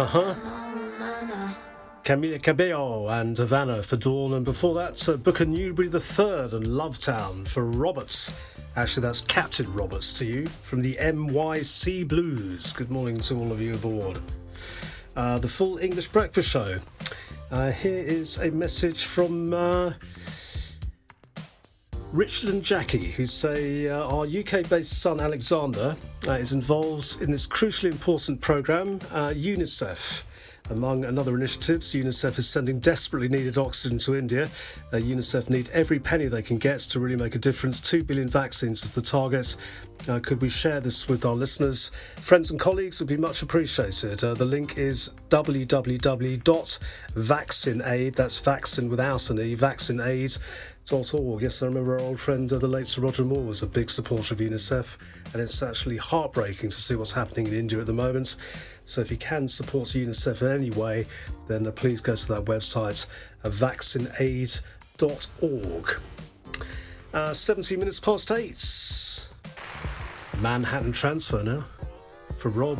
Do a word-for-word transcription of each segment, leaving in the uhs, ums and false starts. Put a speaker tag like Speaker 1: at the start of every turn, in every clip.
Speaker 1: Uh-huh. Camila Cabello and Havana for Dawn, and before that, uh, Booker Newbery the Third and Lovetown for Roberts. Actually, that's Captain Roberts to you from the M Y C Blues. Good morning to all of you aboard. Uh, the Full English Breakfast Show. Uh, here is a message from uh, Richard and Jackie, who say uh, our U K-based son Alexander uh, is involved in this crucially important programme, uh, UNICEF. Among other initiatives, UNICEF is sending desperately needed oxygen to India. Uh, UNICEF need every penny they can get to really make a difference. Two billion vaccines is the target. Uh, could we share this with our listeners? Friends and colleagues would be much appreciated. Uh, the link is w w w dot vaccinaid, that's vaccine without an E, vaccinaid dot org. Yes, I remember our old friend, uh, the late Sir Roger Moore, was a big supporter of UNICEF, and it's actually heartbreaking to see what's happening in India at the moment. So if you can support UNICEF in any way, then uh, please go to that website, uh, vaccinaid dot org. Uh, seventeen minutes past eight. Manhattan Transfer now for Rob.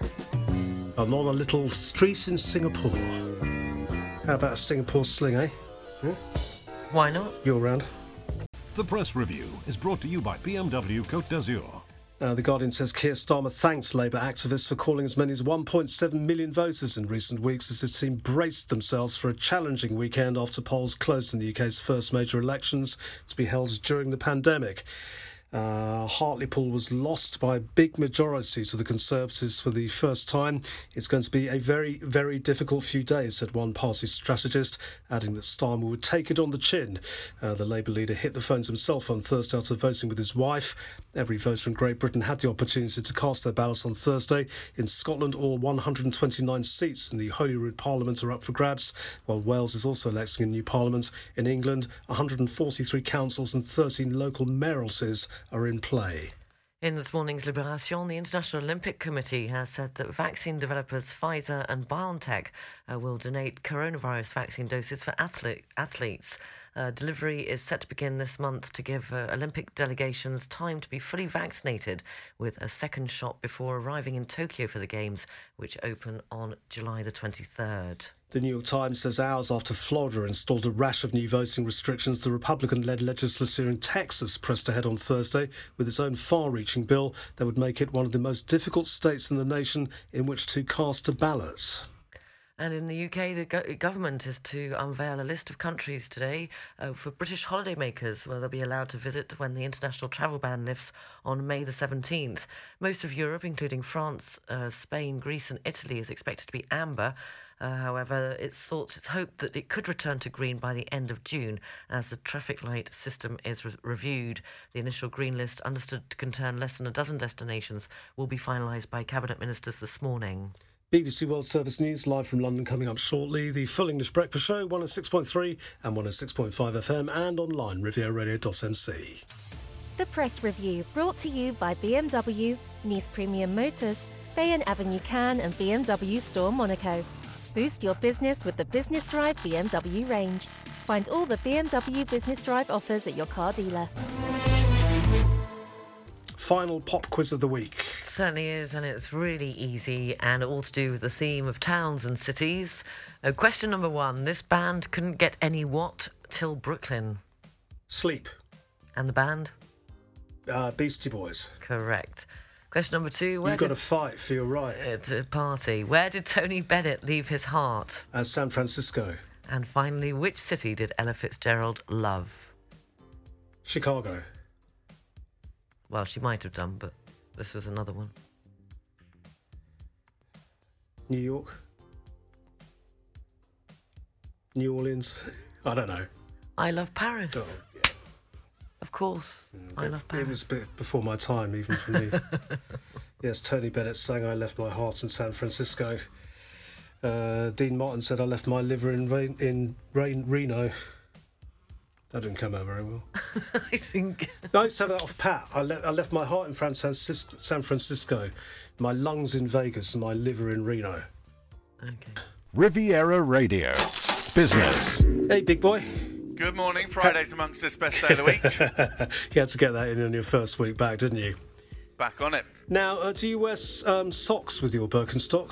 Speaker 1: I'm on a little street in Singapore. How about a Singapore sling, eh? Hmm?
Speaker 2: Why not?
Speaker 1: You're around.
Speaker 3: The Press Review is brought to you by B M W Côte d'Azur.
Speaker 1: Uh, the Guardian says Keir Starmer thanks Labour activists for calling as many as one point seven million voters in recent weeks as his team braced themselves for a challenging weekend after polls closed in the U K's first major elections to be held during the pandemic. Uh, Hartlepool was lost by a big majority to the Conservatives for the first time. It's going to be a very, very difficult few days, said one party strategist, adding that Starmer would take it on the chin. Uh, the Labour leader hit the phones himself on Thursday after voting with his wife. Every voter in Great Britain had the opportunity to cast their ballots on Thursday. In Scotland, all one hundred twenty-nine seats in the Holyrood Parliament are up for grabs, while Wales is also electing a new parliament. In England, one hundred forty-three councils and thirteen local mayoralties are in play.
Speaker 2: In this morning's Libération, the International Olympic Committee has said that vaccine developers Pfizer and BioNTech uh, will donate coronavirus vaccine doses for athlete, athletes. Uh, delivery is set to begin this month to give uh, Olympic delegations time to be fully vaccinated with a second shot before arriving in Tokyo for the Games, which open on July the twenty-third.
Speaker 1: The New York Times says hours after Florida installed a rash of new voting restrictions, the Republican-led legislature in Texas pressed ahead on Thursday with its own far-reaching bill that would make it one of the most difficult states in the nation in which to cast a ballot.
Speaker 2: And in the U K, the go- government is to unveil a list of countries today uh, for British holidaymakers where they'll be allowed to visit when the international travel ban lifts on May the seventeenth. Most of Europe, including France, uh, Spain, Greece and Italy, is expected to be amber. Uh, however, it's thought, it's hoped that it could return to green by the end of June as the traffic light system is re- reviewed. The initial green list, understood to contain less than a dozen destinations, will be finalised by Cabinet Ministers this morning.
Speaker 1: B B C World Service News live from London coming up shortly. The Full English Breakfast Show, one oh six point three and one oh six point five F M and online, riviera radio dot m c.
Speaker 4: The Press Review, brought to you by B M W, Nice Premium Motors, Bayonne Avenue Cannes and B M W Store Monaco. Boost your business with the Business Drive B M W range. Find all the B M W Business Drive offers at your car dealer.
Speaker 1: Final pop quiz of the week.
Speaker 2: Certainly is, and it's really easy and all to do with the theme of towns and cities. Uh, question number one. This band couldn't get any what till Brooklyn?
Speaker 1: Sleep.
Speaker 2: And the band?
Speaker 1: Uh, Beastie Boys.
Speaker 2: Correct. Question number two. Where
Speaker 1: You've got
Speaker 2: did...
Speaker 1: to fight for your right.
Speaker 2: It's a party. Where did Tony Bennett leave his heart?
Speaker 1: Uh, San Francisco.
Speaker 2: And finally, which city did Ella Fitzgerald love?
Speaker 1: Chicago.
Speaker 2: Well, she might have done, but this was another one.
Speaker 1: New York. New Orleans. I don't know.
Speaker 2: I Love Paris.
Speaker 1: Oh, yeah.
Speaker 2: Of course. Mm, I Love Paris.
Speaker 1: It was a bit before my time, even for me. Yes, Tony Bennett sang I Left My Heart in San Francisco. Uh, Dean Martin said I left my liver in, Rain, in Rain, Reno. That didn't come out very well.
Speaker 2: I think...
Speaker 1: I used to have that off pat. I, le- I left my heart in Fran- San Francisco, my lungs in Vegas and my liver in Reno.
Speaker 2: Okay.
Speaker 3: Riviera Radio. Business.
Speaker 1: Hey, big boy.
Speaker 5: Good morning. Friday's amongst us best day of the week.
Speaker 1: You had to get that in on your first week back, didn't you?
Speaker 5: Back on it.
Speaker 1: Now, uh, do you wear um, socks with your Birkenstocks?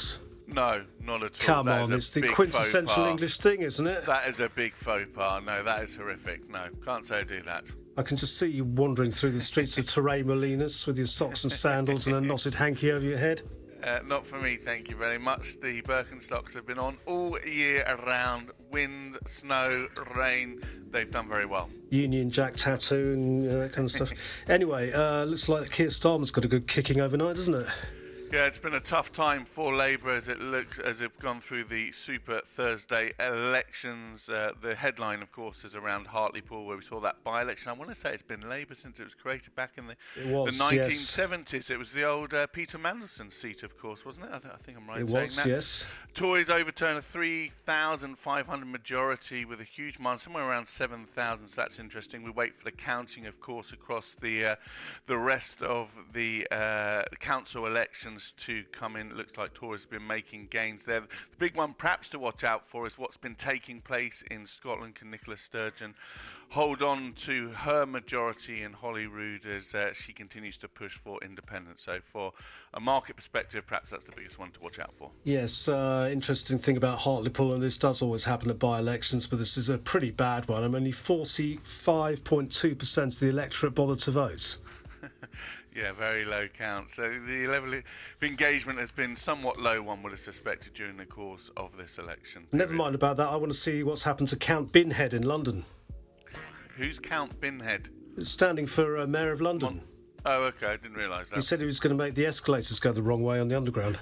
Speaker 5: No, not at all.
Speaker 1: Come
Speaker 5: That
Speaker 1: on,
Speaker 5: is a
Speaker 1: it's the
Speaker 5: big
Speaker 1: quintessential
Speaker 5: faux pas.
Speaker 1: English thing, isn't it?
Speaker 5: That is a big faux pas. No, that is horrific. No, can't say I do that.
Speaker 1: I can just see you wandering through the streets of Torre Molinas with your socks and sandals and a knotted hanky over your head.
Speaker 5: Uh, not for me, thank you very much. The Birkenstocks have been on all year around. Wind, snow, rain. They've done very well.
Speaker 1: Union Jack tattoo and uh, that kind of stuff. Anyway, uh, looks like Keir Starmer's got a good kicking overnight, doesn't it?
Speaker 5: Yeah, it's been a tough time for Labour as it looks as they've gone through the Super Thursday elections. Uh, the headline, of course, is around Hartlepool, where we saw that by-election. I want to say it's been Labour since it was created back in the,
Speaker 1: It was,
Speaker 5: the
Speaker 1: yes.
Speaker 5: nineteen seventies. It was the old uh, Peter Mandelson seat, of course, wasn't it? I, th- I think I'm right
Speaker 1: It
Speaker 5: in saying
Speaker 1: was,
Speaker 5: that.
Speaker 1: yes.
Speaker 5: Tories overturn a three thousand five hundred majority with a huge margin, somewhere around seven thousand, so that's interesting. We wait for the counting, of course, across the uh, the rest of the uh, council elections to come in. It looks like Tories have been making gains there. The big one perhaps to watch out for is what's been taking place in Scotland. Can Nicola Sturgeon hold on to her majority in Holyrood as uh, she continues to push for independence? So for a market perspective, perhaps that's the biggest one to watch out for.
Speaker 1: Yes, uh, interesting thing about Hartlepool, and this does always happen at by-elections, but this is a pretty bad one. I'm only forty-five point two percent of the electorate bothered to vote.
Speaker 5: Yeah, very low count. So the level of engagement has been somewhat low, one would have suspected, during the course of this election.
Speaker 1: Never mind about that. I want to see what's happened to Count Binhead in London.
Speaker 5: Who's Count Binhead?
Speaker 1: Standing for uh, Mayor of London.
Speaker 5: Oh, okay, I didn't realise that.
Speaker 1: He said he was going to make the escalators go the wrong way on the underground.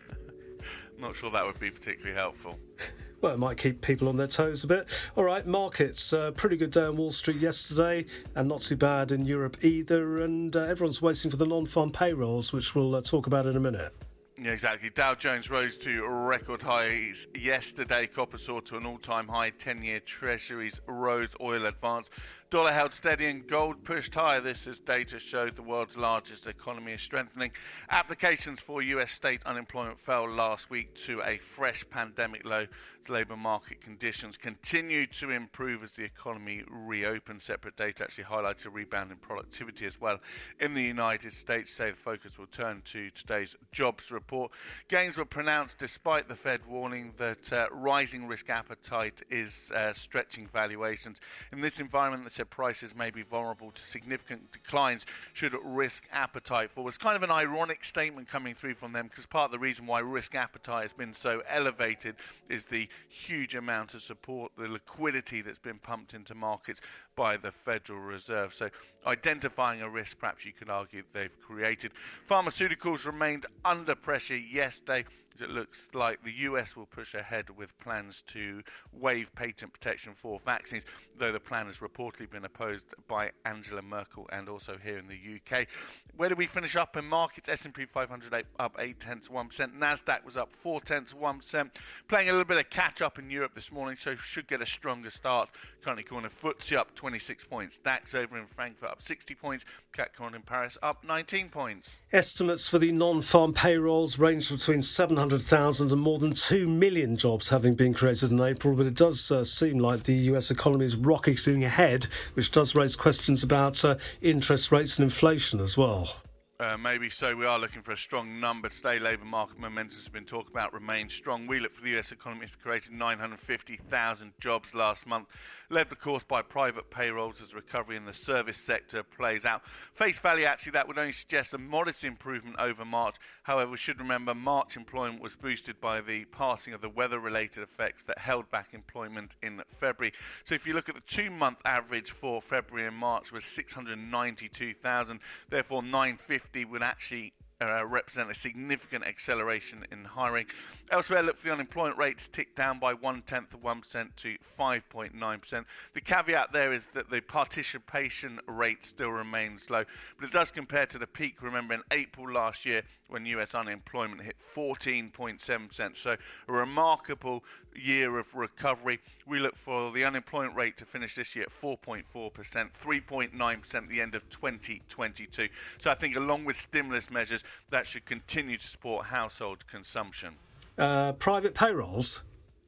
Speaker 5: Not sure that would be particularly helpful.
Speaker 1: Well, it might keep people on their toes a bit. All right, markets. Uh, pretty good day on Wall Street yesterday, and not too bad in Europe either. And uh, everyone's waiting for the non-farm payrolls, which we'll uh, talk about in a minute.
Speaker 5: Yeah, exactly. Dow Jones rose to record highs yesterday. Copper soared to an all-time high. ten-year Treasuries rose. Oil advanced. Dollar held steady and gold pushed higher. This as data showed the world's largest economy is strengthening. Applications for U S state unemployment fell last week to a fresh pandemic low as labour market conditions continue to improve as the economy reopens. Separate data actually highlights a rebound in productivity as well in the United States. Say the focus will turn to today's jobs report. Gains were pronounced despite the Fed warning that uh, rising risk appetite is uh, stretching valuations. In this environment, the prices may be vulnerable to significant declines should risk appetite fall. It's kind of an ironic statement coming through from them, because part of the reason why risk appetite has been so elevated is the huge amount of support, the liquidity that's been pumped into markets by the Federal Reserve. So identifying a risk, perhaps you could argue, they've created. Pharmaceuticals remained under pressure yesterday. It looks like the U S will push ahead with plans to waive patent protection for vaccines, though the plan has reportedly been opposed by Angela Merkel and also here in the U K. Where did we finish up in markets? S and P five hundred up eight tenths of one percent. NASDAQ was up four tenths of one percent. Playing a little bit of catch up in Europe this morning, so should get a stronger start. Currently corner F T S E up twenty-six points. DAX over in Frankfurt up sixty points. C A C corner in Paris up nineteen points.
Speaker 1: Estimates for the non-farm payrolls range between seven hundred thousand and more than two million jobs having been created in April, but it does uh, seem like the U S economy is rocketing ahead, which does raise questions about uh, interest rates and inflation as well.
Speaker 5: Uh, maybe so. We are looking for a strong number today. Labour market momentum has been talked about remains strong. We look for the U S economy to create nine hundred fifty thousand jobs last month, led of course by private payrolls as recovery in the service sector plays out. Face value, actually, that would only suggest a modest improvement over March. However, we should remember March employment was boosted by the passing of the weather-related effects that held back employment in February. So if you look at the two-month average for February and March was six hundred ninety-two thousand, therefore nine hundred fifty would actually uh, represent a significant acceleration in hiring. Elsewhere, look for the unemployment rates ticked down by one tenth of one percent to five point nine percent. The caveat there is that the participation rate still remains low, but it does compare to the peak, remember, in April last year when U S unemployment hit fourteen point seven percent. So a remarkable year of recovery. We look for the unemployment rate to finish this year at four point four percent, three point nine percent at the end of twenty twenty-two. So I think along with stimulus measures, that should continue to support household consumption.
Speaker 1: Uh, private payrolls?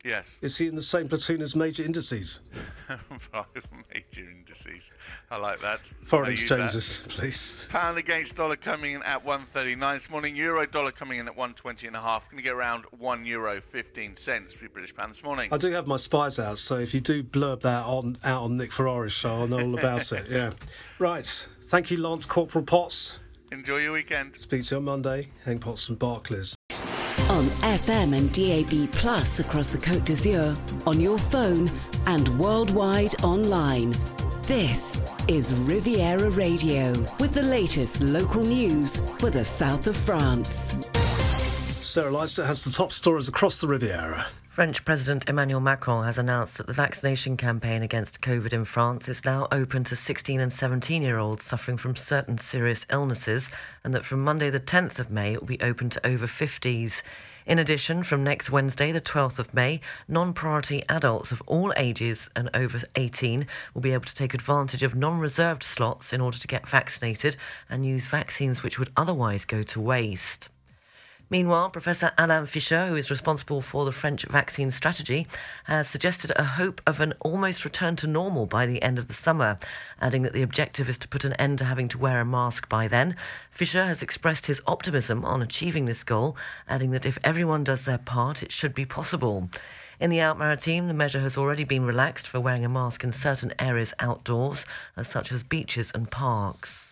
Speaker 5: Yes.
Speaker 1: Is he in the same platoon as Major Indices?
Speaker 5: Major Indices. I like that.
Speaker 1: Foreign
Speaker 5: I use
Speaker 1: exchanges,
Speaker 5: that.
Speaker 1: please.
Speaker 5: Pound against dollar coming in at one thirty-nine this morning. Euro dollar coming in at one twenty and a half. Going to get around one euro fifteen cents for your British pound this morning.
Speaker 1: I do have my spies out, so if you do blurb that on out on Nick Ferrari's show, I know all about it. Yeah. Right. Thank you, Lance Corporal Potts.
Speaker 5: Enjoy your weekend.
Speaker 1: Speak to you on Monday. Hank Potts from Barclays.
Speaker 6: On F M and D A B Plus across the Côte d'Azur, on your phone and worldwide online. This is Riviera Radio with the latest local news for the south of France.
Speaker 1: Sarah Leicester has the top stories across the Riviera.
Speaker 2: French President Emmanuel Macron has announced that the vaccination campaign against COVID in France is now open to sixteen and seventeen-year-olds suffering from certain serious illnesses, and that from Monday the tenth of May it will be open to over fifties. In addition, from next Wednesday, the twelfth of May, non-priority adults of all ages and over eighteen will be able to take advantage of non-reserved slots in order to get vaccinated and use vaccines which would otherwise go to waste. Meanwhile, Professor Alain Fischer, who is responsible for the French vaccine strategy, has suggested a hope of an almost return to normal by the end of the summer, adding that the objective is to put an end to having to wear a mask by then. Fischer has expressed his optimism on achieving this goal, adding that if everyone does their part, it should be possible. In the Alpes-Maritimes, the measure has already been relaxed for wearing a mask in certain areas outdoors, such as beaches and parks.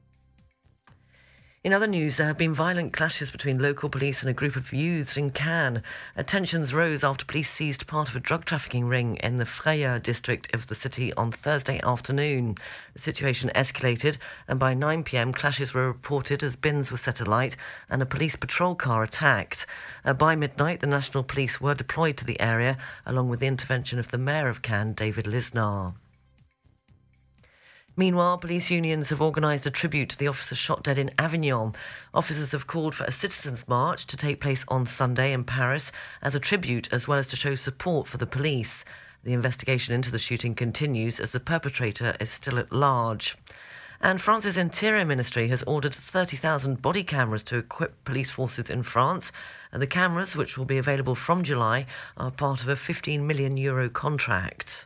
Speaker 2: In other news, there have been violent clashes between local police and a group of youths in Cannes. Tensions rose after police seized part of a drug trafficking ring in the Frayeur district of the city on Thursday afternoon. The situation escalated, and by nine p.m. clashes were reported as bins were set alight and a police patrol car attacked. Uh, by midnight, the National Police were deployed to the area, along with the intervention of the Mayor of Cannes, David Lisnard. Meanwhile, police unions have organised a tribute to the officer shot dead in Avignon. Officers have called for a citizens' march to take place on Sunday in Paris as a tribute, as well as to show support for the police. The investigation into the shooting continues as the perpetrator is still at large. And France's Interior Ministry has ordered thirty thousand body cameras to equip police forces in France. And the cameras, which will be available from July, are part of a fifteen million euro contract.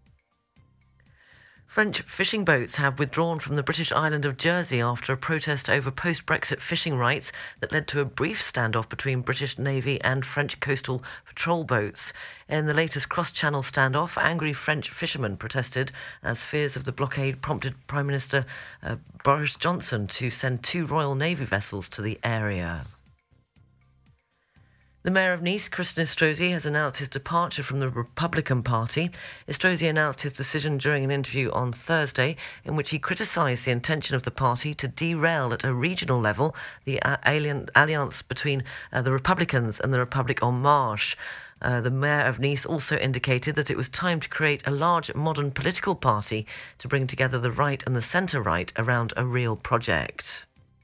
Speaker 2: French fishing boats have withdrawn from the British island of Jersey after a protest over post-Brexit fishing rights that led to a brief standoff between British Navy and French coastal patrol boats. In the latest cross-channel standoff, angry French fishermen protested as fears of the blockade prompted Prime Minister uh, Boris Johnson to send two Royal Navy vessels to the area. The Mayor of Nice, Christian Estrosi, has announced his departure from the Republican Party. Estrosi announced his decision during an interview on Thursday in which he criticised the intention of the party to derail at a regional level the alliance between uh, the Republicans and the Republic En Marche. Uh, the Mayor of Nice also indicated that it was time to create a large modern political party to bring together the right and the centre-right around a real project.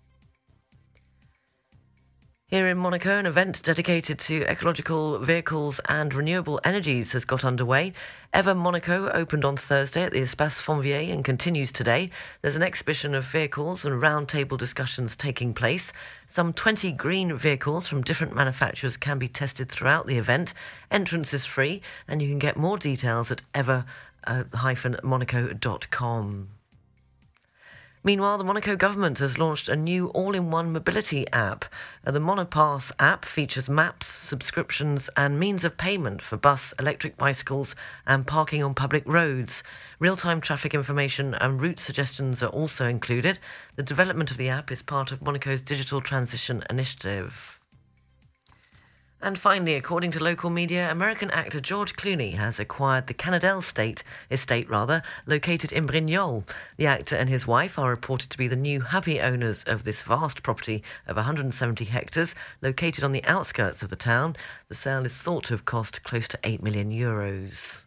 Speaker 2: Here in Monaco, an event dedicated to ecological vehicles and renewable energies has got underway. Ever Monaco opened on Thursday at the Espace Fonvier and continues today. There's an exhibition of vehicles and roundtable discussions taking place. Some twenty green vehicles from different manufacturers can be tested throughout the event. Entrance is free, and you can get more details at ever dash monaco dot com. Meanwhile, the Monaco government has launched a new all-in-one mobility app. The Monopass app features maps, subscriptions and means of payment for bus, electric bicycles and parking on public roads. Real-time traffic information and route suggestions are also included. The development of the app is part of Monaco's digital transition initiative. And finally, according to local media, American actor George Clooney has acquired the Canadell estate, estate rather, located in Brignoles. The actor and his wife are reported to be the new happy owners of this vast property of one hundred seventy hectares, located on the outskirts of the town. The sale is thought to have cost close to eight million euros.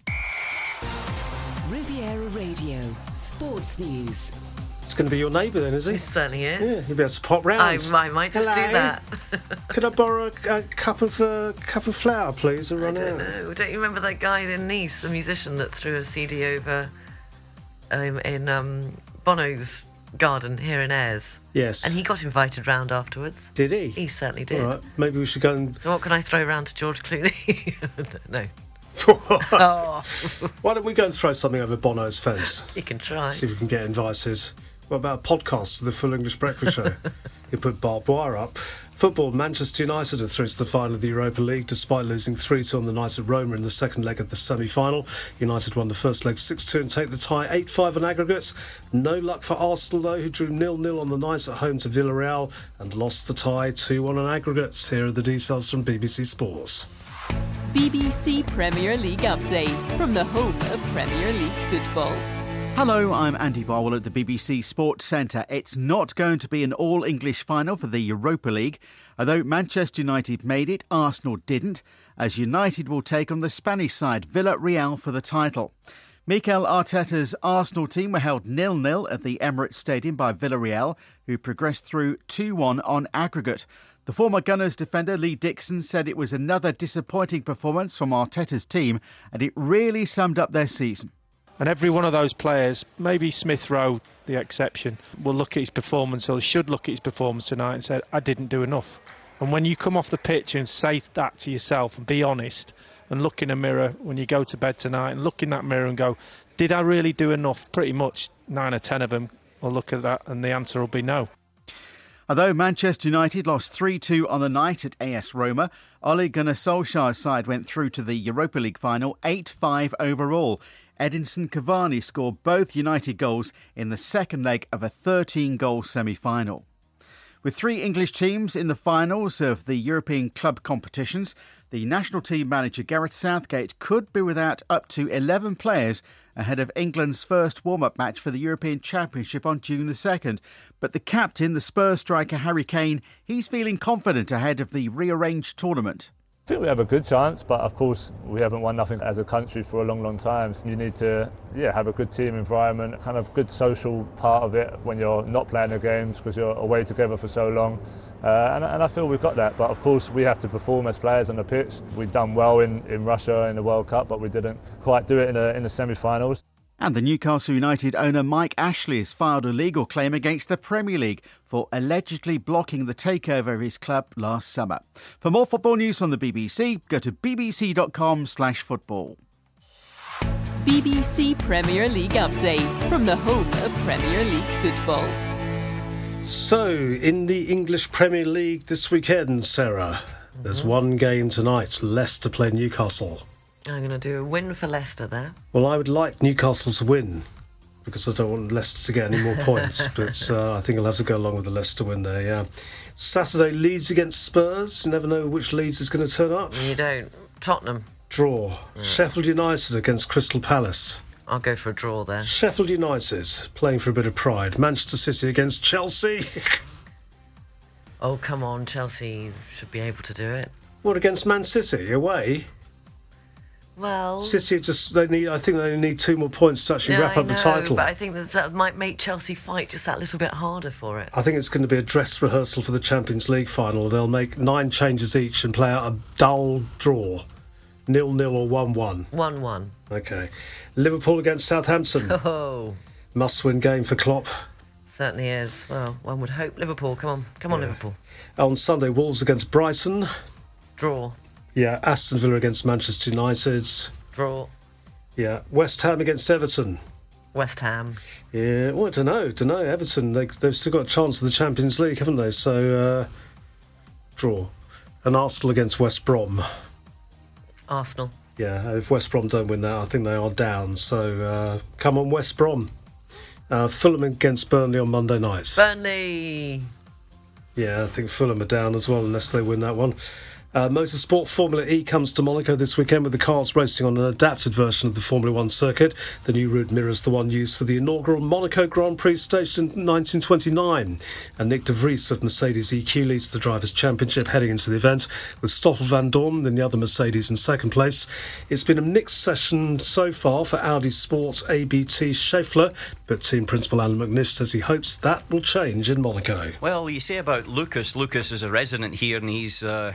Speaker 6: Riviera Radio, Sports News.
Speaker 1: It's going to be your neighbour then, is he?
Speaker 2: It certainly is.
Speaker 1: Yeah, you'll be able to pop round.
Speaker 2: I, I might just
Speaker 1: Hello.
Speaker 2: do that.
Speaker 1: Could I borrow a, a cup of uh, cup of flour, please, and
Speaker 2: I
Speaker 1: run
Speaker 2: don't
Speaker 1: out?
Speaker 2: know. Don't you remember that guy in Nice, a musician that threw a C D over um, in um, Bono's garden here in Ayres.
Speaker 1: Yes.
Speaker 2: And he got invited round afterwards.
Speaker 1: Did he?
Speaker 2: He certainly did.
Speaker 1: All right, maybe we should go and...
Speaker 2: So what can I throw round to George Clooney? No. Oh.
Speaker 1: Why don't we go and throw something over Bono's fence?
Speaker 2: You can try.
Speaker 1: See if we can get invited. What about a podcast to the Full English Breakfast Show? You put barbed wire up. Football, Manchester United are through to the final of the Europa League despite losing three two on the night at Roma in the second leg of the semi-final. United won the first leg six two and take the tie eight five on aggregates. No luck for Arsenal though, who drew nil nil on the night at home to Villarreal and lost the tie two one on aggregates. Here are the details from B B C Sports.
Speaker 7: B B C Premier League update from the home of Premier League football.
Speaker 8: Hello, I'm Andy Barwell at the B B C Sports Centre. It's not going to be an all-English final for the Europa League. Although Manchester United made it, Arsenal didn't, as United will take on the Spanish side, Villarreal, for the title. Mikel Arteta's Arsenal team were held nil nil at the Emirates Stadium by Villarreal, who progressed through two one on aggregate. The former Gunners defender Lee Dixon said it was another disappointing performance from Arteta's team, and it really summed up their season.
Speaker 9: And every one of those players, maybe Smith Rowe, the exception, will look at his performance, or should look at his performance tonight and say, I didn't do enough. And when you come off the pitch and say that to yourself and be honest and look in a mirror when you go to bed tonight and look in that mirror and go, did I really do enough? Pretty much nine or ten of them will look at that and the answer will be no.
Speaker 8: Although Manchester United lost three two on the night at A S Roma, Ole Gunnar Solskjaer's side went through to the Europa League final eight five overall. Edinson Cavani scored both United goals in the second leg of a thirteen-goal semi-final. With three English teams in the finals of the European club competitions, the national team manager Gareth Southgate could be without up to eleven players ahead of England's first warm-up match for the European Championship on June the second. But the captain, the Spurs striker Harry Kane, he's feeling confident ahead of the rearranged tournament.
Speaker 10: I think we have a good chance, but of course we haven't won nothing as a country for a long, long time. You need to yeah, have a good team environment, kind of good social part of it when you're not playing the games because you're away together for so long. Uh, and, and I feel we've got that, but of course we have to perform as players on the pitch. We've done well in, in Russia in the World Cup, but we didn't quite do it in the, in the semi-finals.
Speaker 8: And the Newcastle United owner Mike Ashley has filed a legal claim against the Premier League for allegedly blocking the takeover of his club last summer. For more football news on the B B C, go to bbc.com slash football.
Speaker 7: B B C Premier League update from the home of Premier League football.
Speaker 1: So, in the English Premier League this weekend, Sarah, mm-hmm. there's one game tonight, Leicester play Newcastle.
Speaker 2: I'm going to do a win for Leicester there.
Speaker 1: Well, I would like Newcastle to win because I don't want Leicester to get any more points, but uh, I think I'll have to go along with the Leicester win there, yeah. Saturday, Leeds against Spurs. You never know which Leeds is going to turn up.
Speaker 2: You don't. Tottenham.
Speaker 1: Draw. Yeah. Sheffield United against Crystal Palace.
Speaker 2: I'll go for a draw there.
Speaker 1: Sheffield United, playing for a bit of pride. Manchester City against Chelsea.
Speaker 2: Oh, come on, Chelsea should be able to do it.
Speaker 1: What, against Man City, away?
Speaker 2: Well,
Speaker 1: City just they need. I think they need two more points to actually
Speaker 2: yeah,
Speaker 1: wrap up
Speaker 2: I know,
Speaker 1: the title.
Speaker 2: But I think that, that might make Chelsea fight just that little bit harder for it.
Speaker 1: I think it's going to be a dress rehearsal for the Champions League final. They'll make nine changes each and play out a dull draw, nil nil or one one.
Speaker 2: One one.
Speaker 1: Okay. Liverpool against Southampton.
Speaker 2: Oh,
Speaker 1: must-win game for Klopp.
Speaker 2: Certainly is. Well, one would hope. Liverpool, come on, come on,
Speaker 1: yeah.
Speaker 2: Liverpool.
Speaker 1: On Sunday, Wolves against Brighton.
Speaker 2: Draw.
Speaker 1: Yeah, Aston Villa against Manchester United.
Speaker 2: Draw.
Speaker 1: Yeah, West Ham against Everton.
Speaker 2: West Ham.
Speaker 1: Yeah, well, I don't know, don't know. Everton, they, they've still got a chance of the Champions League, haven't they? So, uh, draw. And Arsenal against West Brom.
Speaker 2: Arsenal.
Speaker 1: Yeah, if West Brom don't win that, I think they are down. So, uh, come on, West Brom. Uh, Fulham against Burnley on Monday night.
Speaker 2: Burnley.
Speaker 1: Yeah, I think Fulham are down as well unless they win that one. Uh, Motorsport Formula E comes to Monaco this weekend with the cars racing on an adapted version of the Formula One circuit. The new route mirrors the one used for the inaugural Monaco Grand Prix staged in nineteen twenty-nine. And Nick de Vries of Mercedes E Q leads the Drivers' Championship heading into the event, with Stoffel van Dorn and the other Mercedes in second place. It's been a mixed session so far for Audi Sports A B T Scheffler, but team principal Alan McNish says he hopes that will change in Monaco.
Speaker 11: Well, you say about Lucas, Lucas is a resident here and he's uh, he knows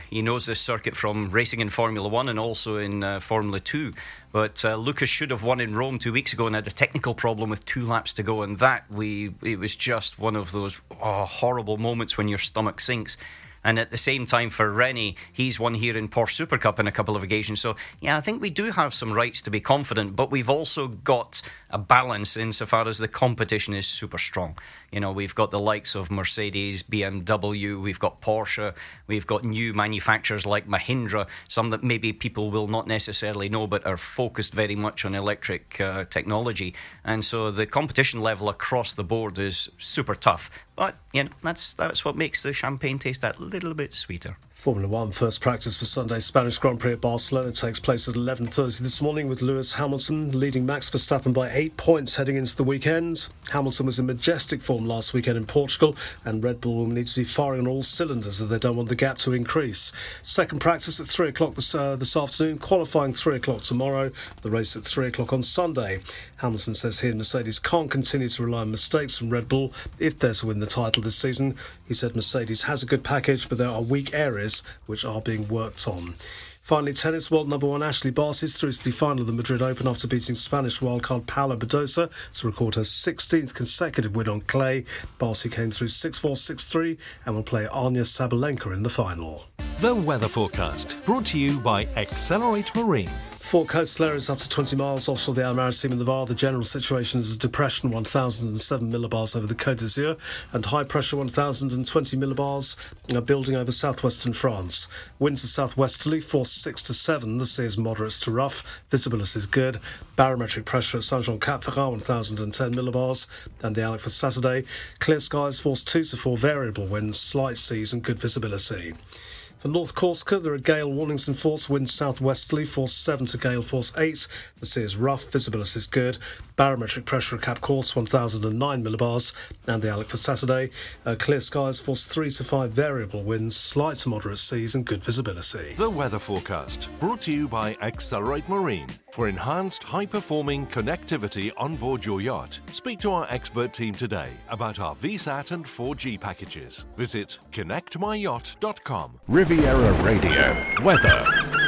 Speaker 11: this circuit from racing in Formula One and also in uh, Formula Two. But uh, Lucas should have won in Rome two weeks ago and had a technical problem with two laps to go, and that we it was just one of those oh, horrible moments when your stomach sinks. And at the same time for Rennie, he's won here in Porsche Super Cup on a couple of occasions. So, yeah, I think we do have some rights to be confident, but we've also got a balance insofar as the competition is super strong. You know, we've got the likes of Mercedes, B M W, we've got Porsche, we've got new manufacturers like Mahindra, some that maybe people will not necessarily know but are focused very much on electric uh, technology. And so the competition level across the board is super tough. But, you know, that's, that's what makes the champagne taste that little bit sweeter.
Speaker 1: Formula One first practice for Sunday's Spanish Grand Prix at Barcelona takes place at eleven thirty this morning, with Lewis Hamilton leading Max Verstappen by eight points heading into the weekend. Hamilton was in majestic form last weekend in Portugal, and Red Bull will need to be firing on all cylinders if they don't want the gap to increase. Second practice at three o'clock this, uh, this afternoon, qualifying three o'clock tomorrow, the race at three o'clock on Sunday. Hamilton says he and Mercedes can't continue to rely on mistakes from Red Bull if they're to win the title this season. He said Mercedes has a good package, but there are weak areas which are being worked on. Finally, tennis. World number one Ashley Barty is through to the final of the Madrid Open after beating Spanish wildcard Paula Badosa to record her sixteenth consecutive win on clay. Barty came through six four, six three and will play Anya Sabalenka in the final.
Speaker 3: The weather forecast, brought to you by Accelerate Marine.
Speaker 1: Four coastal areas up to twenty miles offshore the Maritime and the Var. The general situation is a depression one thousand seven millibars over the Côte d'Azur and high pressure one thousand twenty millibars building over southwestern France. Winds are southwesterly, force six to seven. The sea is moderate to rough. Visibility is good. Barometric pressure at Saint-Jean-Cap-Ferrat one thousand ten millibars. And the outlook for Saturday, clear skies, force two to four, variable winds, slight seas and good visibility. For North Corsica, there are gale warnings in force, winds southwesterly, force seven to gale force eight. The sea is rough, visibility is good. Barometric pressure at Cap Corse, one thousand nine millibars. And the outlook for Saturday, uh, clear skies, force three to five, variable winds, slight to moderate seas and good visibility.
Speaker 3: The weather forecast, brought to you by Accelerate Marine. For enhanced, high-performing connectivity on board your yacht, speak to our expert team today about our V SAT and four G packages. Visit connect my yacht dot com.
Speaker 12: Riviera Radio weather.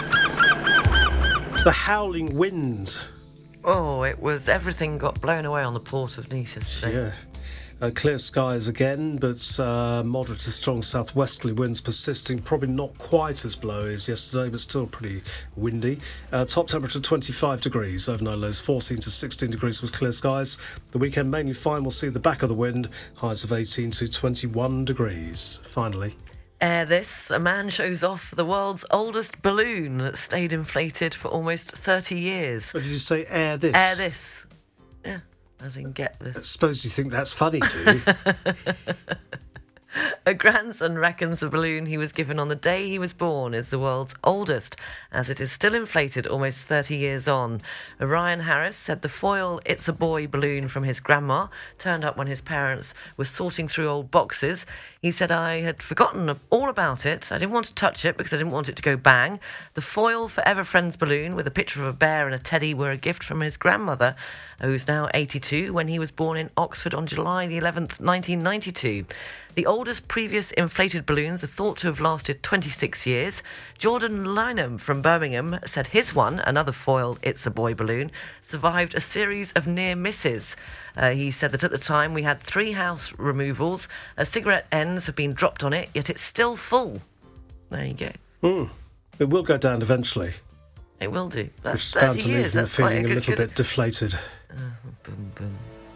Speaker 1: The howling wind.
Speaker 2: Oh, it was everything got blown away on the port of Nice yesterday.
Speaker 1: Yeah. Uh, clear skies again, but uh, moderate to strong southwesterly winds persisting. Probably not quite as blowy as yesterday, but still pretty windy. Uh, top temperature twenty-five degrees, overnight lows fourteen to sixteen degrees with clear skies. The weekend mainly fine, we'll see the back of the wind, highs of eighteen to twenty-one degrees. Finally.
Speaker 2: Air this, a man shows off the world's oldest balloon that stayed inflated for almost thirty years.
Speaker 1: What did you say, air this?
Speaker 2: Air this. Yeah. As in get this.
Speaker 1: I suppose you think that's funny, do you?
Speaker 2: A grandson reckons the balloon he was given on the day he was born is the world's oldest, as it is still inflated almost thirty years on. Ryan Harris said the foil It's a Boy balloon from his grandma turned up when his parents were sorting through old boxes. He said, I had forgotten all about it. I didn't want to touch it because I didn't want it to go bang. The foil Forever Friends balloon with a picture of a bear and a teddy were a gift from his grandmother, who's now eighty-two, when he was born in Oxford on July the eleventh, nineteen ninety-two. The oldest previous inflated balloons are thought to have lasted twenty-six years. Jordan Lynham from Birmingham said his one, another foiled It's a Boy balloon, survived a series of near misses. Uh, he said that at the time we had three house removals, uh, cigarette ends have been dropped on it, yet it's still full. There you go.
Speaker 1: Mm. It will go down eventually.
Speaker 2: It will do. That's
Speaker 1: Which is bound
Speaker 2: thirty
Speaker 1: to leave
Speaker 2: years.
Speaker 1: them
Speaker 2: That's
Speaker 1: feeling
Speaker 2: quite a,
Speaker 1: a
Speaker 2: good,
Speaker 1: little
Speaker 2: good...
Speaker 1: bit deflated.
Speaker 2: Uh, boom, boom.